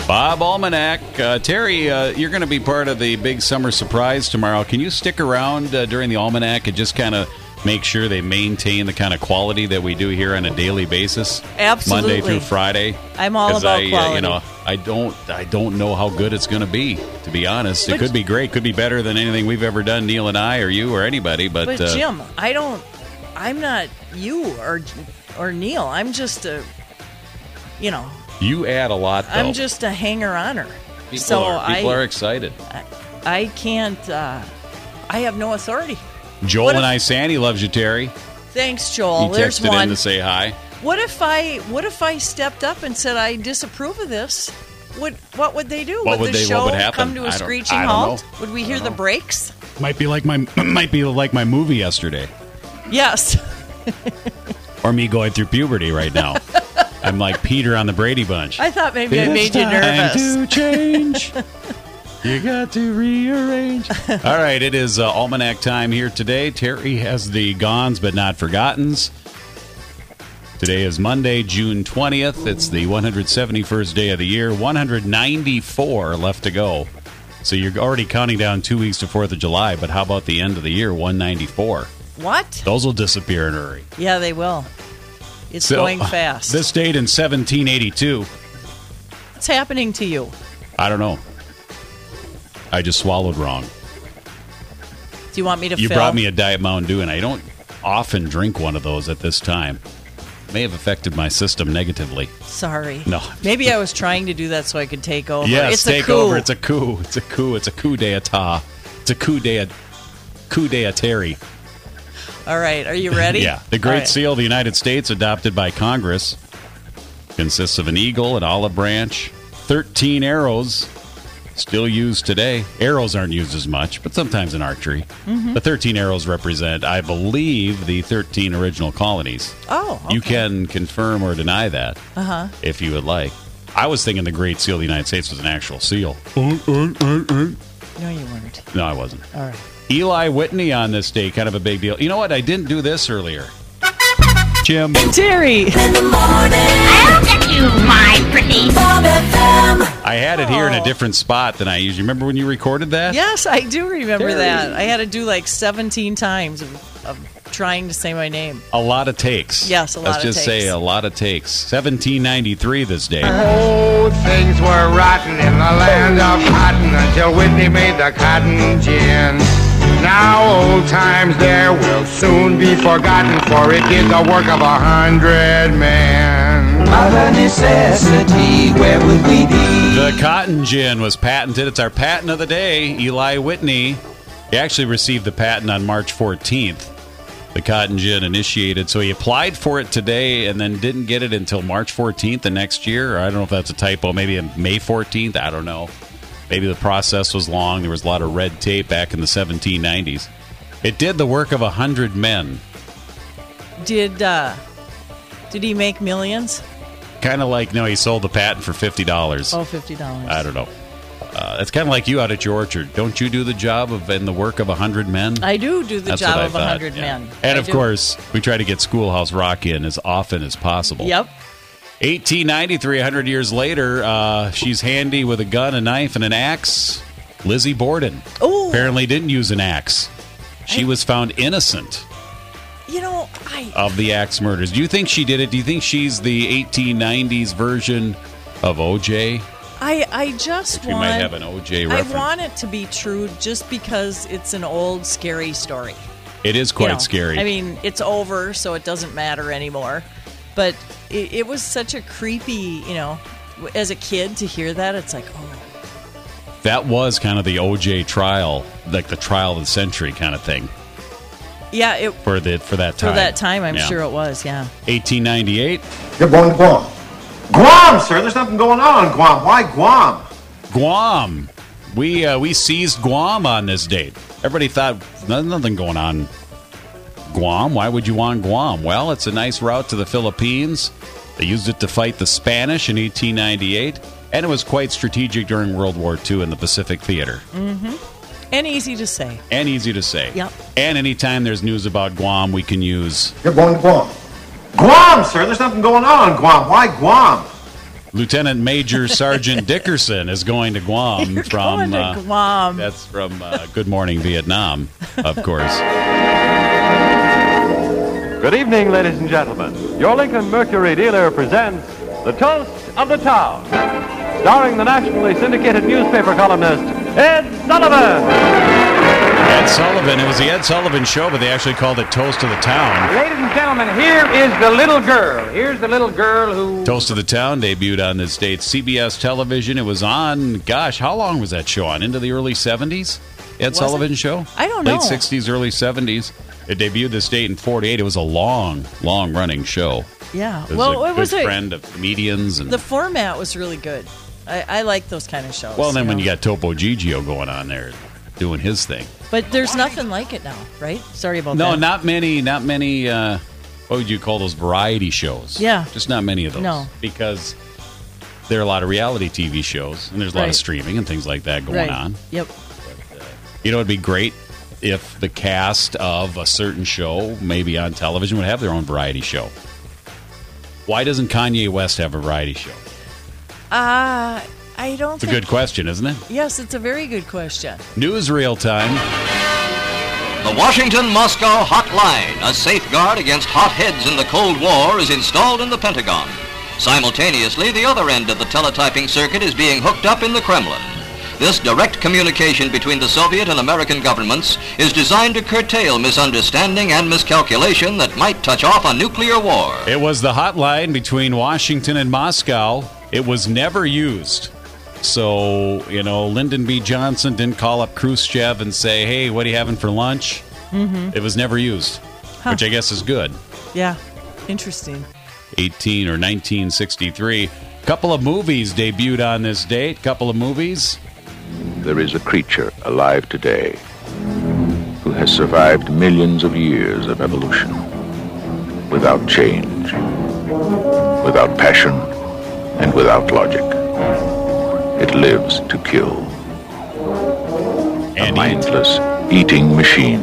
Bob Almanac. Terry, you're going to be part of the big summer surprise tomorrow. Can you stick around during the Almanac and just kind of make sure they maintain the kind of quality that we do here on a daily basis? Absolutely. Monday through Friday. I'm all about quality. I don't know how good it's going to be, to be honest. It could be great. Could be better than anything we've ever done, Neil and I, or you, or anybody. But Jim, I'm not you or Neil. I'm just a, You add a lot, though. I'm just a hanger-oner. People are excited. I can't, I have no authority. Joel and Sandy loves you, Terry. Thanks, Joel. He There's texted one. in to say hi. What if I stepped up and said I disapprove of this? What would they do? Would the show come to a screeching halt? Would we hear the brakes? Might be like my movie yesterday. Yes. Or me going through puberty right now. I'm like Peter on the Brady Bunch. I thought maybe I made you nervous. Time to change. You got to rearrange. All right, it is Almanac time here today. Terry has the Gones but not Forgottens. Today is Monday, June 20th. It's the 171st day of the year. 194 left to go. So you're already counting down 2 weeks to 4th of July, but how about the end of the year, 194? What? Those will disappear in a hurry. Yeah, they will. It's going fast. This date in 1782. What's happening to you? I don't know. I just swallowed wrong. Do you want me to You brought me a Diet Mountain Dew, and I don't often drink one of those at this time. May have affected my system negatively. Sorry. No. Maybe I was trying to do that so I could take over. Yes, take over. It's a coup. It's a coup. It's a coup d'etat. It's a coup d'Terry. All right. Are you ready? Yeah. The Great Seal of the United States, adopted by Congress, consists of an eagle, an olive branch, 13 arrows, still used today. Arrows aren't used as much, but sometimes in archery. Mm-hmm. The 13 arrows represent, I believe, the 13 original colonies. Oh, okay. You can confirm or deny that if you would like. I was thinking the Great Seal of the United States was an actual seal. No, you weren't. No, I wasn't. All right. Eli Whitney on this day, kind of a big deal. You know what? I didn't do this earlier. Jim. Terry. In the morning. I'll get you, my pretty Bob FM. I had it here in a different spot than I usually. Remember when you recorded that? Yes, I do remember that. I had to do like 17 times of trying to say my name. A lot of takes. Yes, a lot of takes. Let's just say a lot of takes. 1793 this day. Oh, things were rotten in the land of cotton until Whitney made the cotton gin. Now old times there will soon be forgotten, for it did the work of 100 men. Of a necessity, where would we be? The cotton gin was patented. It's our patent of the day. Eli Whitney. He actually received the patent on March 14th. The cotton gin initiated. So he applied for it today and then didn't get it until March 14th the next year. Or I don't know if that's a typo. Maybe on May 14th. I don't know. Maybe the process was long. There was a lot of red tape back in the 1790s. It did the work of 100 men. Did he make millions? Kind of like, no, he sold the patent for $50. Oh, $50. I don't know. It's kind of like you out at your orchard. Don't you do the job and the work of 100 men? I do the That's job what I of thought, 100 yeah. men. And of course, we try to get Schoolhouse Rock in as often as possible. Yep. 1893, 100 years later, she's handy with a gun, a knife, and an axe. Lizzie Borden apparently didn't use an axe. She was found innocent of the axe murders. Do you think she did it? Do you think she's the 1890s version of O.J.? I just we want... might have an O.J. reference. I want it to be true just because it's an old, scary story. It is quite scary. I mean, it's over, so it doesn't matter anymore. But it was such a creepy, as a kid to hear that, it's like, oh. That was kind of the O.J. trial, like the trial of the century kind of thing. Yeah. For that time. For that time, I'm sure it was, yeah. 1898. You're going to Guam. Guam, sir. There's nothing going on in Guam. Why Guam? Guam. We seized Guam on this date. Everybody thought there's nothing going on. Guam? Why would you want Guam? Well, it's a nice route to the Philippines. They used it to fight the Spanish in 1898, and it was quite strategic during World War II in the Pacific Theater. Mm-hmm. And easy to say. Yep. And anytime there's news about Guam, we can use... You're going to Guam. Guam, sir. There's nothing going on in Guam. Why Guam? Lieutenant Major Sergeant Dickerson is going to Guam from Guam. That's from Good Morning Vietnam, of course. Good evening, ladies and gentlemen. Your Lincoln Mercury dealer presents The Toast of the Town, starring the nationally syndicated newspaper columnist, Ed Sullivan. Ed Sullivan. It was the Ed Sullivan Show, but they actually called it Toast of the Town. Ladies and gentlemen, here is the little girl. Here's the little girl who... Toast of the Town debuted on this date. CBS television. It was on, gosh, how long was that show on? Into the early 70s? Ed Sullivan Show? I don't know. Late 60s, early 70s. It debuted this date in 48. It was a long running show. Yeah. It was a friend of comedians. And the format was really good. I like those kind of shows. Well, then when you got Topo Gigio going on there doing his thing. But there's nothing like it now, right? Sorry about that. No, not many, what would you call those, variety shows? Yeah. Just not many of those. No. Because there are a lot of reality TV shows, and there's a lot of streaming and things like that going on. Yep. But, you know, it'd be great if the cast of a certain show, maybe on television, would have their own variety show. Why doesn't Kanye West have a variety show? I don't It's a good question, isn't it? Yes, it's a very good question. Newsreel time. The Washington-Moscow Hotline, a safeguard against hotheads in the Cold War, is installed in the Pentagon. Simultaneously, the other end of the teletyping circuit is being hooked up in the Kremlin. This direct communication between the Soviet and American governments is designed to curtail misunderstanding and miscalculation that might touch off a nuclear war. It was the hotline between Washington and Moscow. It was never used. So, you know, Lyndon B. Johnson didn't call up Khrushchev and say, hey, what are you having for lunch? Mm-hmm. It was never used, which I guess is good. Yeah, interesting. 1963. Couple of movies debuted on this date. Couple of movies. There is a creature alive today who has survived millions of years of evolution without change, without passion, and without logic. It lives to kill. And a mindless eating machine.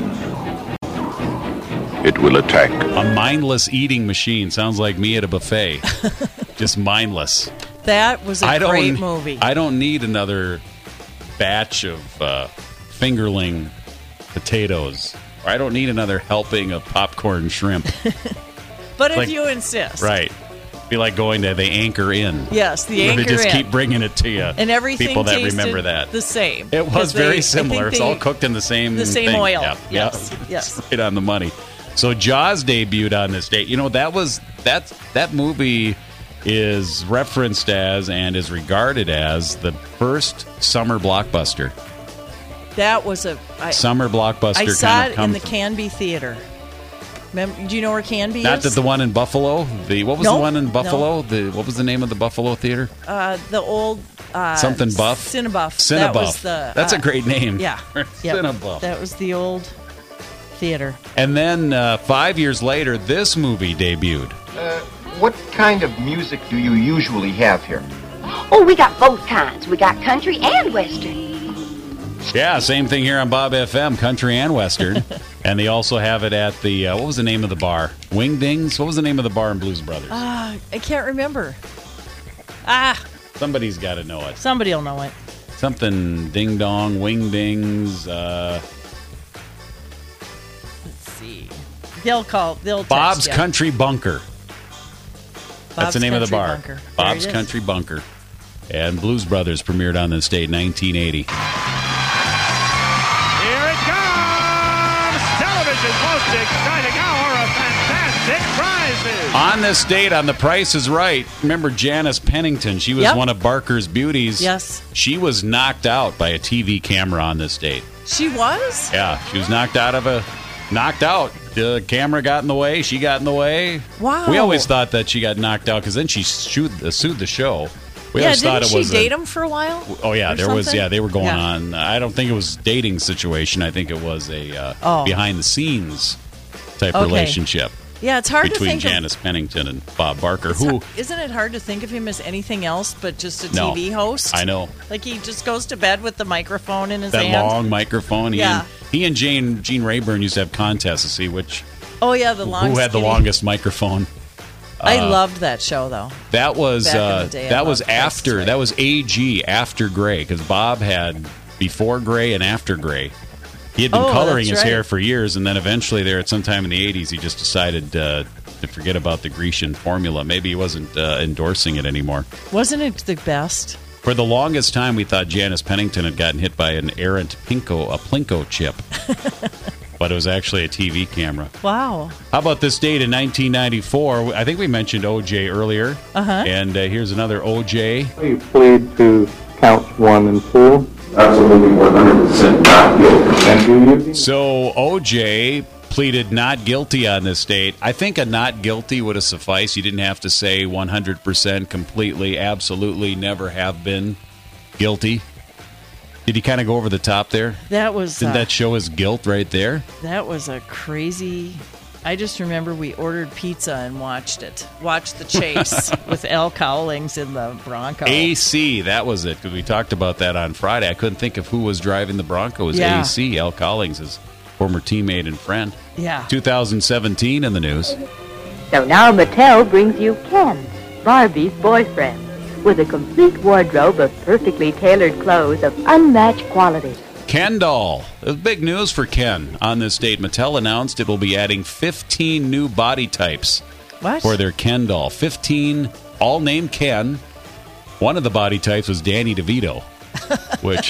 It will attack. A mindless eating machine. Sounds like me at a buffet. Just mindless. That was a great movie. I don't need another batch of fingerling potatoes. Or I don't need another helping of popcorn shrimp. But if you insist. Right. Be like going to the Anchor Inn. Yes, the Anchor Inn. They just keep bringing it to you. And everything people that remember that. The same. It was very similar. It's all cooked in the same thing. Oil. Yeah. Yes. Yes. Right on the money. So Jaws debuted on this date. You know, that movie is referenced as and is regarded as the first summer blockbuster. That was summer blockbuster. I saw it in the Canby Theater. Do you know where Canby is? Not that the one in Buffalo. The one in Buffalo? No. What was the name of the Buffalo theater? The old something Buff. Cinebuff. That's a great name. Yeah. Cinebuff. That was the old theater. And then 5 years later, this movie debuted. What kind of music do you usually have here? Oh, we got both kinds. We got country and western. Yeah, same thing here on Bob FM, country and western. And they also have it at the, what was the name of the bar? Wingdings? What was the name of the bar in Blues Brothers? I can't remember. Somebody's got to know it. Somebody will know it. Something Ding Dong, Wingdings. Let's see. They'll text Bob's you. Country Bunker. That's the name of the bar. Bunker. Bob's Country Bunker. And Blues Brothers premiered on this date, 1980. Most exciting hour of fantastic prizes. On this date, on The Price is Right, remember Janice Pennington? She was one of Barker's beauties. Yes. She was knocked out by a TV camera on this date. She was? Yeah, she was knocked out. The camera got in the way. She got in the way. Wow. We always thought that she got knocked out because then she sued the show. Didn't she date him for a while? Oh, yeah, they were going on. I don't think it was a dating situation. I think it was a behind-the-scenes type relationship. Yeah, it's hard to between think Janice Pennington and Bob Barker. Isn't it hard to think of him as anything else but just a TV host? I know. Like he just goes to bed with the microphone in his hand. That long microphone. He and Gene Rayburn used to have contests to see which. Oh, yeah, the longest. Who had the longest microphone. I loved that show, though. That was after. That was AG after Gray, because Bob had before Gray and after Gray. He had been coloring his hair for years, and then eventually there at some time in the 80s, he just decided to forget about the Grecian formula. Maybe he wasn't endorsing it anymore. Wasn't it the best? For the longest time, we thought Janice Pennington had gotten hit by an errant Plinko chip. But it was actually a TV camera. Wow. How about this date in 1994? I think we mentioned OJ earlier. Uh-huh. And here's another OJ. You plead to counts 1 and 2. Absolutely 100% not guilty. And do you? So OJ pleaded not guilty on this date. I think a not guilty would have sufficed. You didn't have to say 100% completely, absolutely, never have been guilty. Did he kind of go over the top there? Didn't that show his guilt right there? That was a crazy... I just remember we ordered pizza and watched the chase with Al Cowlings in the Bronco. AC, that was it, because we talked about that on Friday. I couldn't think of who was driving the Bronco. It was AC, Al Cowlings, his former teammate and friend. Yeah. 2017 in the news. So now Mattel brings you Ken, Barbie's boyfriend, with a complete wardrobe of perfectly tailored clothes of unmatched quality. Ken doll. It was big news for Ken on this date. Mattel announced it will be adding 15 new body types for their Ken doll. 15, all named Ken. One of the body types was Danny DeVito, which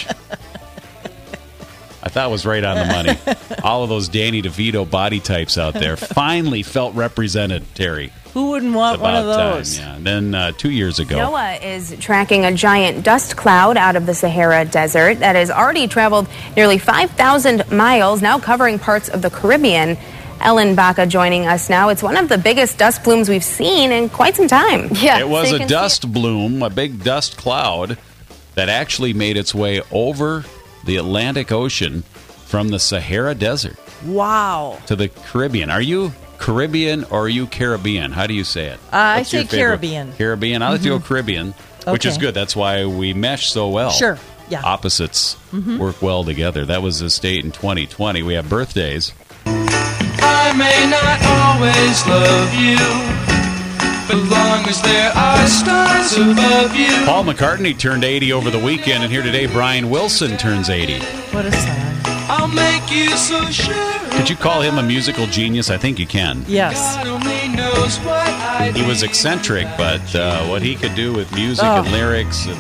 I thought was right on the money. All of those Danny DeVito body types out there finally felt represented, Terry. Who wouldn't want one of those? Yeah. And then 2 years ago. NOAA is tracking a giant dust cloud out of the Sahara Desert that has already traveled nearly 5,000 miles, now covering parts of the Caribbean. Ellen Baca joining us now. It's one of the biggest dust plumes we've seen in quite some time. Yeah, it was a dust bloom, a big dust cloud that actually made its way over the Atlantic Ocean from the Sahara Desert. Wow. To the Caribbean. Are you Caribbean or are you Caribbean? How do you say it? I say Caribbean. Caribbean. I like to go Caribbean, which is good. That's why we mesh so well. Sure. Yeah. Opposites work well together. That was this date in 2020. We have birthdays. I may not always love you, but long as there are stars above you. Paul McCartney turned 80 over the weekend, and here today Brian Wilson turns 80. What a song. I'll make you so sure. Could you call him a musical genius? I think you can. Yes. God only knows what I He was eccentric, but what he could do with music and lyrics and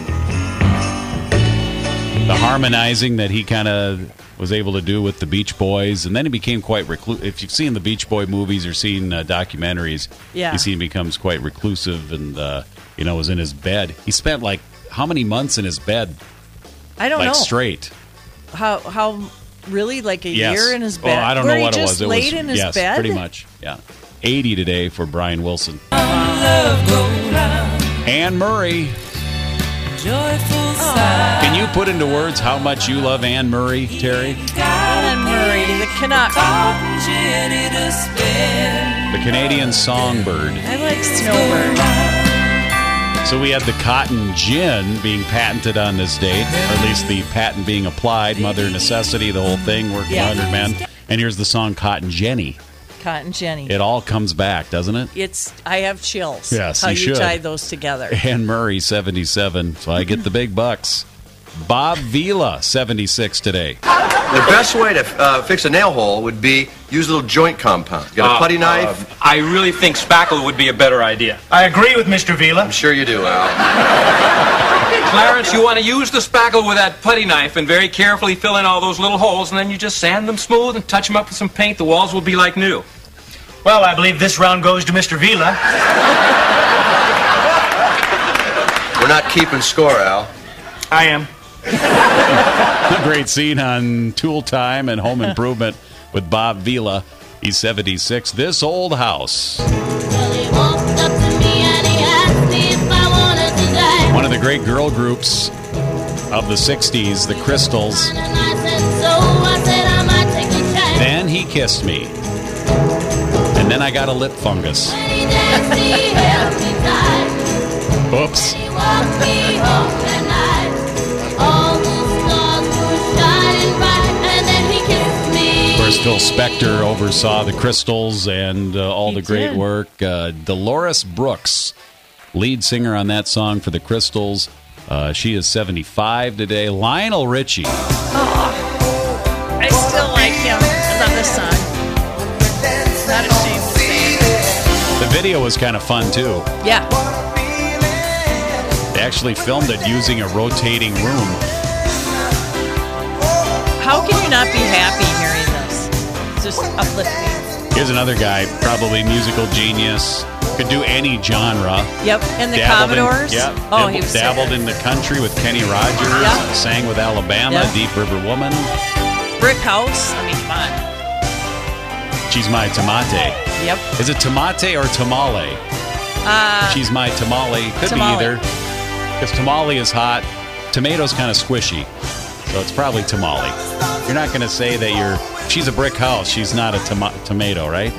the harmonizing that he kind of was able to do with the Beach Boys, and then he became quite reclusive. If you've seen the Beach Boy movies or seen documentaries, you see he becomes quite reclusive and was in his bed. He spent like how many months in his bed? I don't know. Straight. How really, like a year in his bed? Oh, I don't know what it was. It laid in his bed? Pretty much. Yeah. 80 today for Brian Wilson. Anne Murray. Can you put into words how much you love Anne Murray, Terry? Anne Murray, the Canuck. The Canadian songbird. I like Snowbird. So we had the cotton gin being patented on this date, or at least the patent being applied, Mother Necessity, the whole thing, working 100 men. And here's the song Cotton Jenny. Cotton Jenny. It all comes back, doesn't it? I have chills. Yes, how you should. Tie those together. Anne Murray, 77. So I get the big bucks. Bob Vila, 76 today. The best way to fix a nail hole would be use a little joint compound. Get a putty knife. I really think spackle would be a better idea. I agree with Mr. Vila. I'm sure you do, Al. Clarence, you want to use the spackle with that putty knife and very carefully fill in all those little holes, and then you just sand them smooth and touch them up with some paint. The walls will be like new. Well, I believe this round goes to Mr. Vila. We're not keeping score, Al. I am. A great scene on Tool Time and Home Improvement with Bob Vila. He's 76. This Old House. One of the great girl groups of the 60s, the Crystals. Then he kissed me. And then I got a lip fungus. Oops. course, Phil Spector oversaw the Crystals and all the great work. Dolores Brooks, lead singer on that song for the Crystals. She is 75 today. Lionel Richie. Oh, I still like him. I love this song. Not ashamed to say it. The video was kind of fun, too. Yeah. They actually filmed it using a rotating room. How can you not be happy hearing this? It's just uplifting. Here's another guy, probably musical genius. Could do any genre. Yep, and the Commodores. He was dabbled in the country with Kenny Rogers. Yep. Sang with Alabama, Deep River Woman. Brick House. I mean, come on. She's My Tomate. Yep. Is it tomate or tamale? She's My Tamale. Could be either. Because tamale is hot. Tomato's kind of squishy. So it's probably tamale. You're not going to say that she's a brick house. She's not a tomato, right?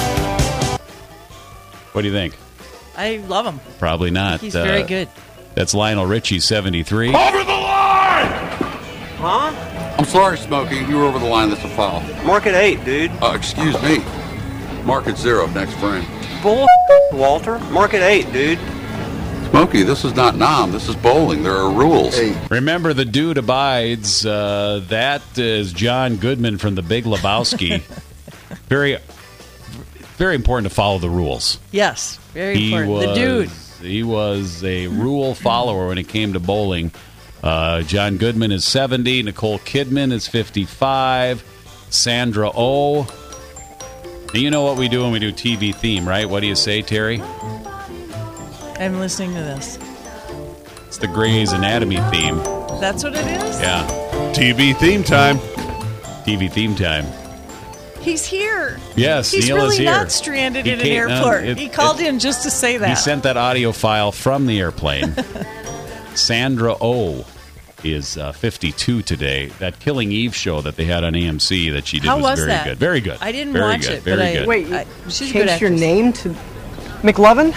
What do you think? I love him. Probably not. He's very good. That's Lionel Richie, 73. Over the line! Huh? I'm sorry, Smokey. You were over the line. That's a foul. Mark at 8, dude. Excuse me. Mark at 0, next frame. Bull, Walter. Mark at 8, dude. Smokey, this is not Nam. This is bowling. There are rules. Hey. Remember, the dude abides. That is John Goodman from The Big Lebowski. Very, very important to follow the rules. Yes, very important. The dude. He was a rule follower when it came to bowling. John Goodman is 70. Nicole Kidman is 55. Sandra Oh. You know what we do when we do TV theme, right? What do you say, Terry? I'm listening to this. It's the Grey's Anatomy theme. That's what it is? Yeah. TV theme time. TV theme time. He's here. Yes, He's Neil really is here. Not stranded in an airport. He called in just to say that. He sent that audio file from the airplane. Sandra Oh is 52 today. That Killing Eve show that they had on AMC that she did was very good. Very good. I didn't very watch good. it. Very good. Wait, she's changed your name to McLovin?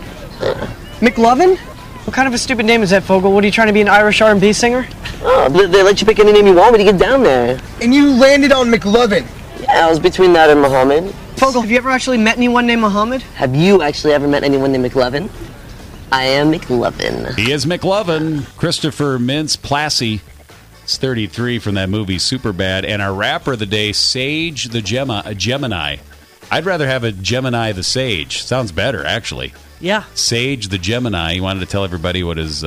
McLovin? What kind of a stupid name is that, Fogel? What, are you trying to be an Irish R&B singer? Oh, they let you pick any name you want when you get down there. And you landed on McLovin? Yeah, I was between that and Muhammad. Fogel, have you ever actually met anyone named Muhammad? Have you actually ever met anyone named McLovin? I am McLovin. He is McLovin. Christopher Mintz-Plasse is 33 from that movie Superbad. And our rapper of the day, Sage the Gemini. I'd rather have a Gemini the Sage. Sounds better, actually. Yeah. Sage the Gemini. He wanted to tell everybody what his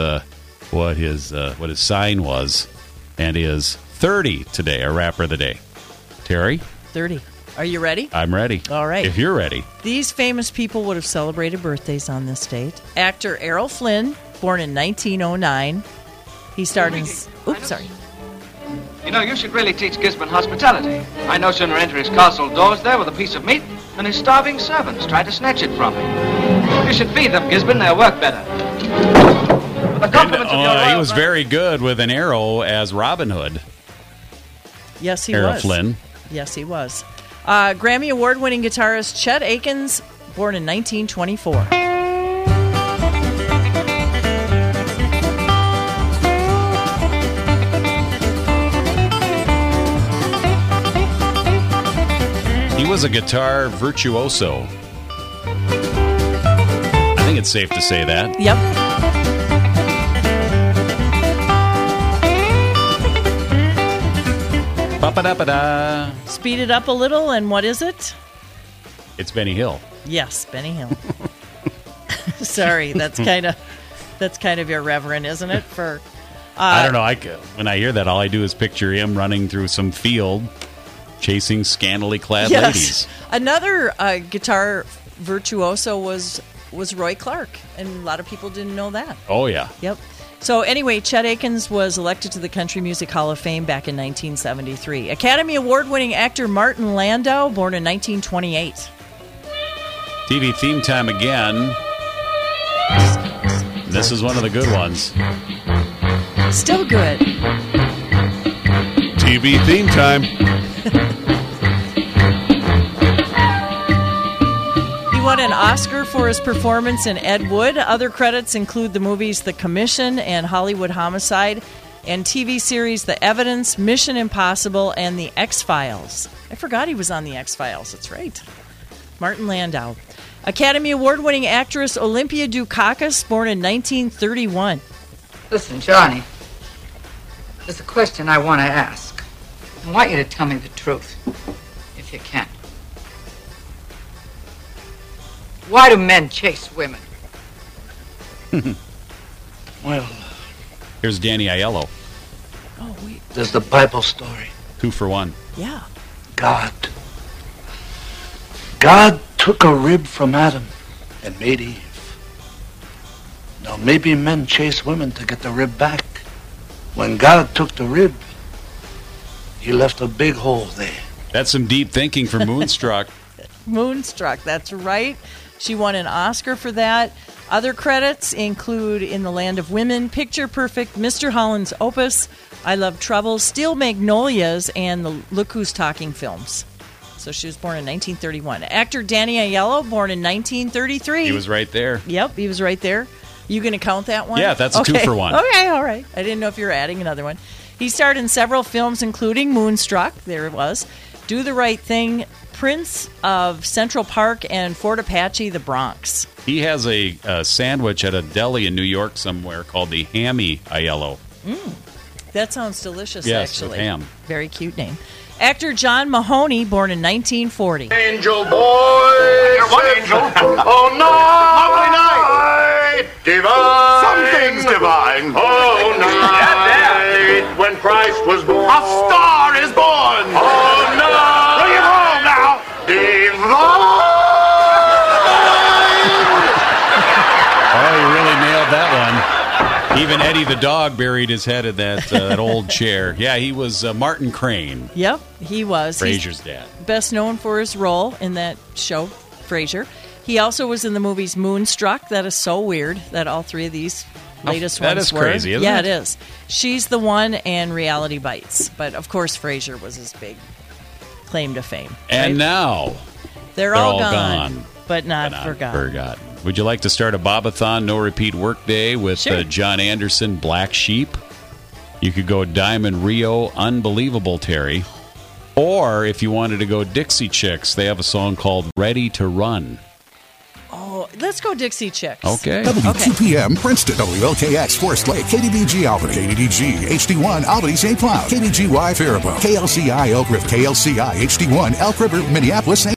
sign was, and is 30 today. Our rapper of the day, Terry. 30. Are you ready? I'm ready. All right. If you're ready. These famous people would have celebrated birthdays on this date. Actor Errol Flynn, born in 1909. He starred in... Oops, sorry. You know, you should really teach Gisborne hospitality. I no sooner enter his castle doors there with a piece of meat than his starving servants try to snatch it from me. You should feed them, Gisborne. They'll work better. With the compliments of your he was very good with an arrow as Robin Hood. Yes, he Errol was. Flynn. Yes, he was. Grammy Award-winning guitarist Chet Akins, born in 1924. He was a guitar virtuoso. I think it's safe to say that. Yep. Ba-ba-da-ba-da. Speed it up a little, and what is it? It's Benny Hill. Yes, Benny Hill. Sorry, that's kind of irreverent, isn't it? For I don't know. When I hear that, all I do is picture him running through some field, chasing scantily clad ladies. Another guitar virtuoso was Roy Clark, and a lot of people didn't know that. Oh yeah. Yep. So anyway, Chet Akins was elected to the Country Music Hall of Fame back in 1973. Academy Award-winning actor Martin Landau, born in 1928. TV theme time again. This is one of the good ones. Still good. TV theme time. He won an Oscar for his performance in Ed Wood. Other credits include the movies The Commission and Hollywood Homicide, and TV series The Evidence, Mission Impossible, and The X-Files. I forgot he was on the X-Files. That's right. Martin Landau. Academy Award-winning actress Olympia Dukakis, born in 1931. Listen, Johnny, there's a question I want to ask. I want you to tell me the truth, if you can. Why do men chase women? Well, here's Danny Aiello. Oh, wait. There's the Bible story. 2 for 1. Yeah. God took a rib from Adam and made Eve. Now, maybe men chase women to get the rib back. When God took the rib, he left a big hole there. That's some deep thinking for Moonstruck. Moonstruck, that's right. She won an Oscar for that. Other credits include In the Land of Women, Picture Perfect, Mr. Holland's Opus, I Love Trouble, Steel Magnolias, and the Look Who's Talking films. So she was born in 1931. Actor Danny Aiello, born in 1933. He was right there. Yep, he was right there. You going to count that one? Yeah, that's a 2 for 1. Okay, all right. I didn't know if you were adding another one. He starred in several films, including Moonstruck. There it was. Do the Right Thing, Prince of Central Park, and Fort Apache, the Bronx. He has a sandwich at a deli in New York somewhere called the Hammy Aiello. That sounds delicious, yes, actually. With ham. Very cute name. Actor John Mahoney, born in 1940. Angel boy. What angel? Oh, no. Lovely night. Divine. Something's divine. Oh, night. When Christ was born. A star is born. Oh, no. Bring it home now. Divine. Oh, you really nailed that one. Even Eddie the dog buried his head in that old chair. Yeah, he was Martin Crane. Yep, he was. Frasier's dad. Best known for his role in that show, Frasier. He also was in the movies Moonstruck. That is so weird that all three of these latest ones were. That is crazy, isn't it? Yeah, it is. She's the One and Reality Bites. But, of course, Frasier was his big claim to fame. And now, they're all gone. But not forgotten. Would you like to start a Bobathon No Repeat Workday with Sure. John Anderson, Black Sheep? You could go Diamond Rio, Unbelievable Terry. Or if you wanted to go Dixie Chicks, they have a song called Ready to Run. Oh, let's go Dixie Chicks. Okay. WQPM, Princeton, WLKX, Forest Lake, KDBG Albany, KDDG, HD1, Albany, St. Cloud, KDGY, Faribault, KLCI, Elk River, KLCI, HD1, Elk River, Minneapolis, St.